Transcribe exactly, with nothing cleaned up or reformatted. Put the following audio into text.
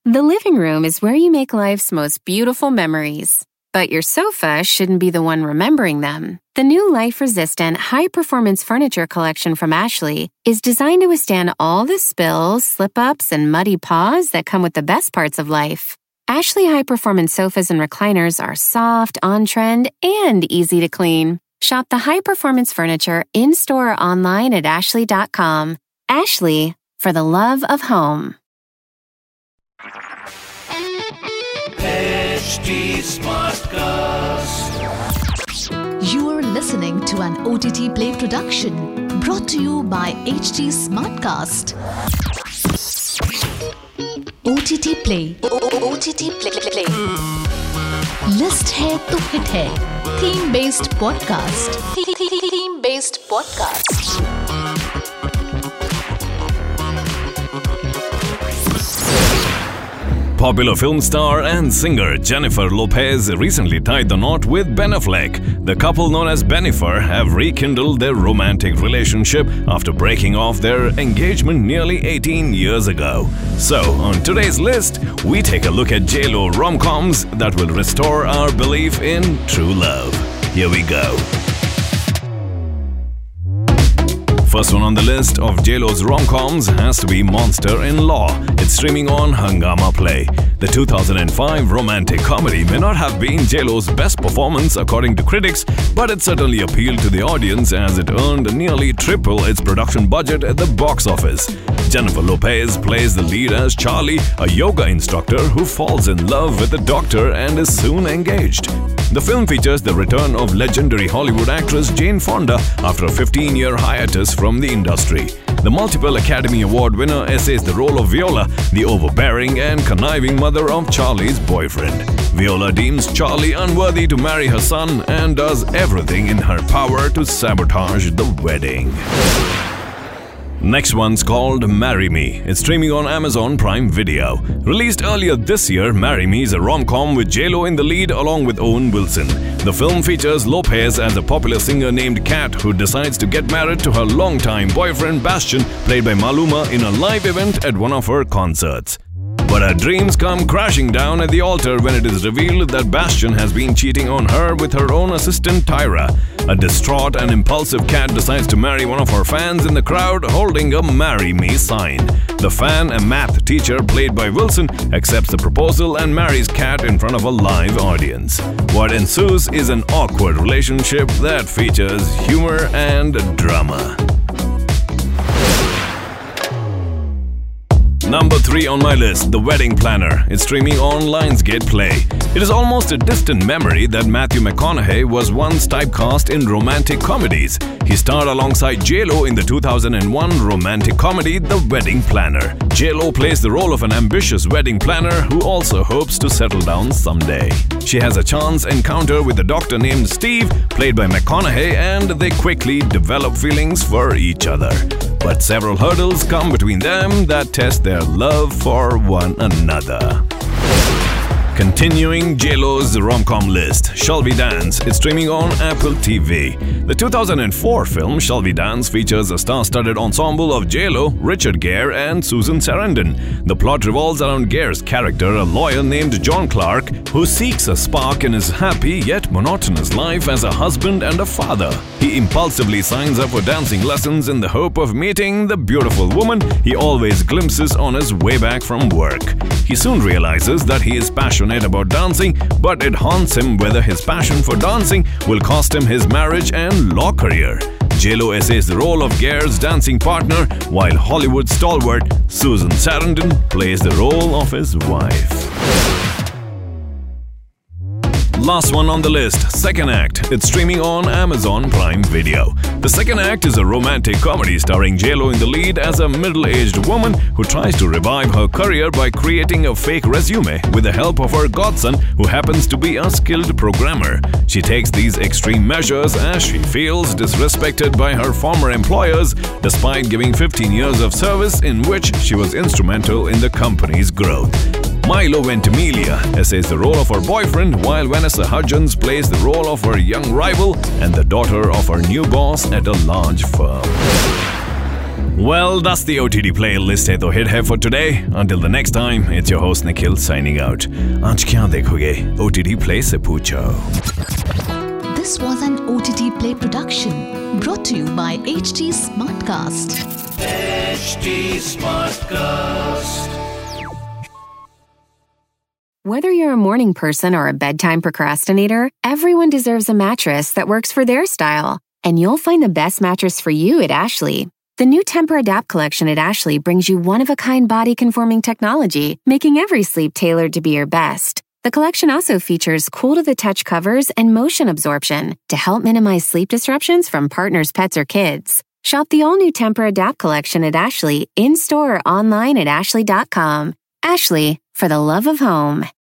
The living room is where you make life's most beautiful memories. But your sofa shouldn't be the one remembering them. The new life-resistant, high-performance furniture collection from Ashley is designed to withstand all the spills, slip-ups, and muddy paws that come with the best parts of life. Ashley high-performance sofas and recliners are soft, on-trend, and easy to clean. Shop the high-performance furniture in-store or online at ashley dot com. Ashley, for the love of home. H T Smartcast. You are listening to an O T T Play production brought to you by H T Smartcast. O T T Play. O T T Play. Play. List है तो hit है. Theme based podcast. Theme based podcast. Popular film star and singer Jennifer Lopez recently tied the knot with Ben Affleck. The couple, known as Bennifer, have rekindled their romantic relationship after breaking off their engagement nearly eighteen years ago. So, on today's list, we take a look at J Lo rom-coms that will restore our belief in true love. Here we go. First one on the list of J Lo's rom-coms has to be Monster-in-Law. It's streaming on Hungama Play. The two thousand five romantic comedy may not have been J Lo's best performance according to critics, but it certainly appealed to the audience as it earned nearly triple its production budget at the box office. Jennifer Lopez plays the lead as Charlie, a yoga instructor who falls in love with a doctor and is soon engaged. The film features the return of legendary Hollywood actress Jane Fonda after a fifteen-year hiatus from the industry. The multiple Academy Award winner essays the role of Viola, the overbearing and conniving mother of Charlie's boyfriend. Viola deems Charlie unworthy to marry her son and does everything in her power to sabotage the wedding. Next one's called Marry Me. It's streaming on Amazon Prime Video. Released earlier this year, Marry Me is a rom-com with J Lo in the lead along with Owen Wilson. The film features Lopez as a popular singer named Kat who decides to get married to her longtime boyfriend Bastian, played by Maluma, in a live event at one of her concerts. But her dreams come crashing down at the altar when it is revealed that Bastian has been cheating on her with her own assistant Tyra. A distraught and impulsive Kat decides to marry one of her fans in the crowd holding a Marry Me sign. The fan, a math teacher played by Wilson, accepts the proposal and marries Kat in front of a live audience. What ensues is an awkward relationship that features humor and drama. Number three on my list, The Wedding Planner. It's streaming on Lionsgate Play. It is almost a distant memory that Matthew McConaughey was once typecast in romantic comedies. He starred alongside J Lo in the two thousand one romantic comedy The Wedding Planner. J Lo plays the role of an ambitious wedding planner who also hopes to settle down someday. She has a chance encounter with a doctor named Steve, played by McConaughey, and they quickly develop feelings for each other. But several hurdles come between them that test their love for one another. Continuing J Lo's rom-com list, Shall We Dance? It's streaming on Apple T V. The two thousand four film Shall We Dance features a star-studded ensemble of J Lo, Richard Gere, and Susan Sarandon. The plot revolves around Gere's character, a lawyer named John Clark, who seeks a spark in his happy yet monotonous life as a husband and a father. He impulsively signs up for dancing lessons in the hope of meeting the beautiful woman he always glimpses on his way back from work. He soon realizes that he is passionate about dancing, but it haunts him whether his passion for dancing will cost him his marriage and law career. J Lo essays the role of Gere's dancing partner, while Hollywood stalwart Susan Sarandon plays the role of his wife. Last one on the list, Second Act. It's streaming on Amazon Prime Video. The Second Act is a romantic comedy starring J Lo in the lead as a middle-aged woman who tries to revive her career by creating a fake resume with the help of her godson, who happens to be a skilled programmer. She takes these extreme measures as she feels disrespected by her former employers, despite giving fifteen years of service in which she was instrumental in the company's growth. Milo Ventimiglia essays the role of her boyfriend, while Vanessa Hudgens plays the role of her young rival and the daughter of her new boss at a large firm. Well, that's the O T T Play list है तो hit है for today. Until the next time, it's your host Nikhil signing out. आज क्या देखोगे? O T T Play से पूछो. This was an O T T Play production brought to you by H T Smartcast. H T Smartcast. Whether you're a morning person or a bedtime procrastinator, everyone deserves a mattress that works for their style. And you'll find the best mattress for you at Ashley. The new Temper-Adapt collection at Ashley brings you one-of-a-kind body-conforming technology, making every sleep tailored to be your best. The collection also features cool-to-the-touch covers and motion absorption to help minimize sleep disruptions from partners, pets, or kids. Shop the all-new Temper-Adapt collection at Ashley in-store or online at ashley dot com. Ashley, for the love of home.